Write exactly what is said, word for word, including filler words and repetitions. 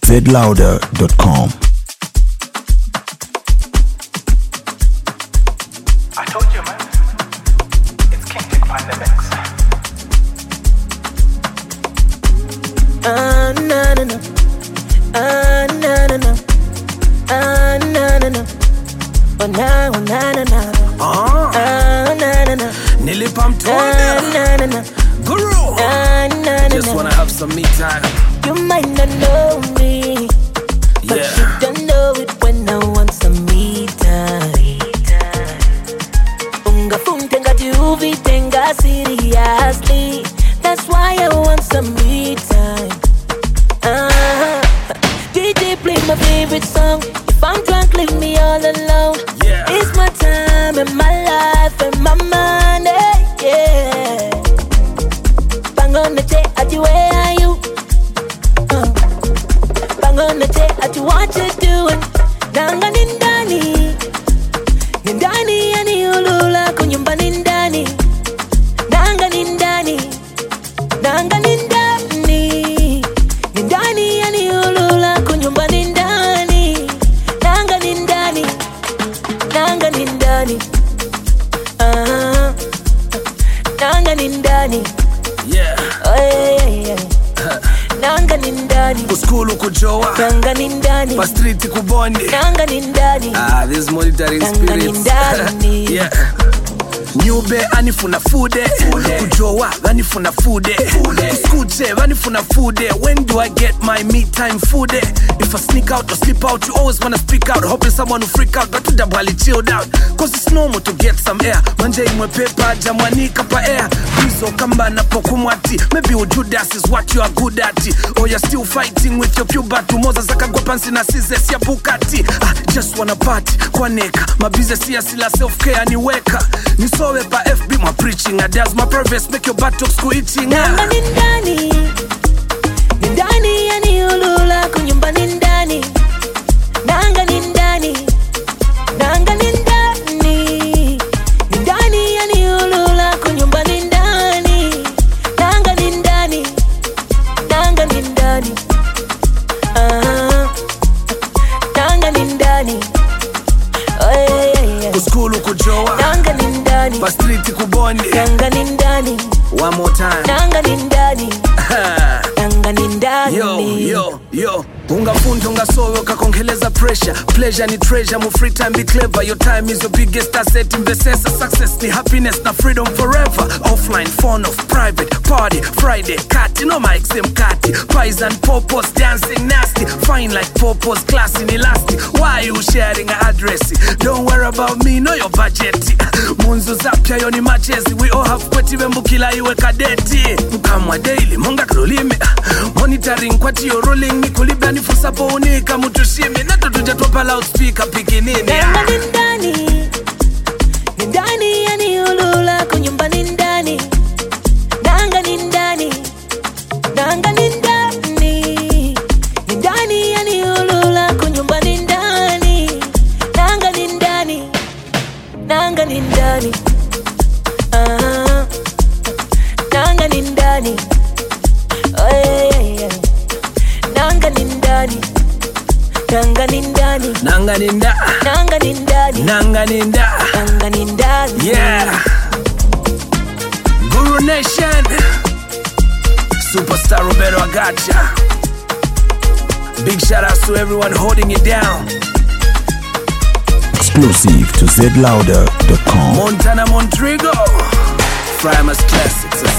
z louder dot com. I told you, man. It's King Dick Pandemics. Ah, na na na. Ah, na na na. Ah, na na na. Oh, na, oh, na na na. Ah, Ah, na na na. nilipa Ah, mtonda na na na. Guru. Ah, na na Just na. wanna have some me time. You might not know me, but Yeah. you don't know it when I want some me time. Unga funte ngati uvitenga seriously. That's why I want some me time. Uh-huh. D J play my favorite song. If I'm drunk, leave me all alone. Yeah. It's my time and my life and my money. Yeah. Bang on the jet, at you, where are you? Uh. Bang on the jet, at you, what you doing? Nanga nindani, nindani yani ulula kunyumba nindani. Nanga nindani, nanga nindani, nindani yani ulula kunyumba nindani. Nanga nindani, nanga nindani. Ah, nanga nindani. Yeah. Oh yeah, yeah, yeah. Nanga nindani. Kuskulu kujoa. Nanga nindani. Pa street kubonde. Nanga nindani. Ah, this monitoring Nanga spirits. nindani. Yeah. Nyube anifuna fude kujoa vanifuna fude Kuskuche vanifuna fude. When do I get my me time fude? If I sneak out or slip out, you always wanna speak out, hoping someone will freak out, but udabwali chilled out. Cause it's normal to get some air. Manje imwe pepa jamwanika pa air. Bizo kamba na pokumwati. Maybe ujudas is what you are good at. Or you're still fighting with your puberty. Moza zaka gwapansi na sizes ya bukati. Ah, just wanna party kwa neka. Mabize siya sila self-care niweka. Nisowe pa F B my preaching. Adaz my purpose make your buttocks go itching. Nanga nindani. Nindani yani ulula kunyumba nindani. Nanga nindani. Nanga nindani. Nindani yani ulula kunyumba nindani. Nanga nindani. Nanga nindani. Ah, nanga nindani. Oh yeah, yeah, yeah. Kuskulu kujoa. Nanga nindani. Pa street kubonde. Nanga nindani. One more time. Nanga nindani. Nanga nindani. Yo, yo, yo. Ungafundi ungasowe ukakongeleza pressure. Pleasure ni treasure, mu free time be clever. Your time is your biggest asset. Investesa success ni happiness na freedom forever. Offline, phone off, private, party, Friday, cat, no my exam cat. Pies and popos, dancing nasty. Fine like popos, classy ni lasty. Why you sharing an address? Don't worry about me, know your budget. Munzu zapya yo ni machezi. We all have kweti wembukila iwe kadeti. Mkamwa daily, monga krolime. Monitoring kwati yo rolling ni kulibani fusapo unika mutushime. Nato tujatopa loudspeaker piki nini. Nanga nindani. Nindani yani ulula kunyumba nindani. Nanga nindani. Nanga nindani. Nindani yani ulula kunyumba nindani. Nanga nindani. Nanga nindani. Ah, nanga nindani. Oh yeah, yeah, yeah. Nanga nindani. Nanga nindani. Nanga ninda. Nanga nindani. Nanga ninda. Nanga nindani. Yeah. Guru Nation. Superstar Roberto Agacha. Big shout out to everyone holding it down. Exclusive to z louder dot com. Montana Montrigo. Primus Classics.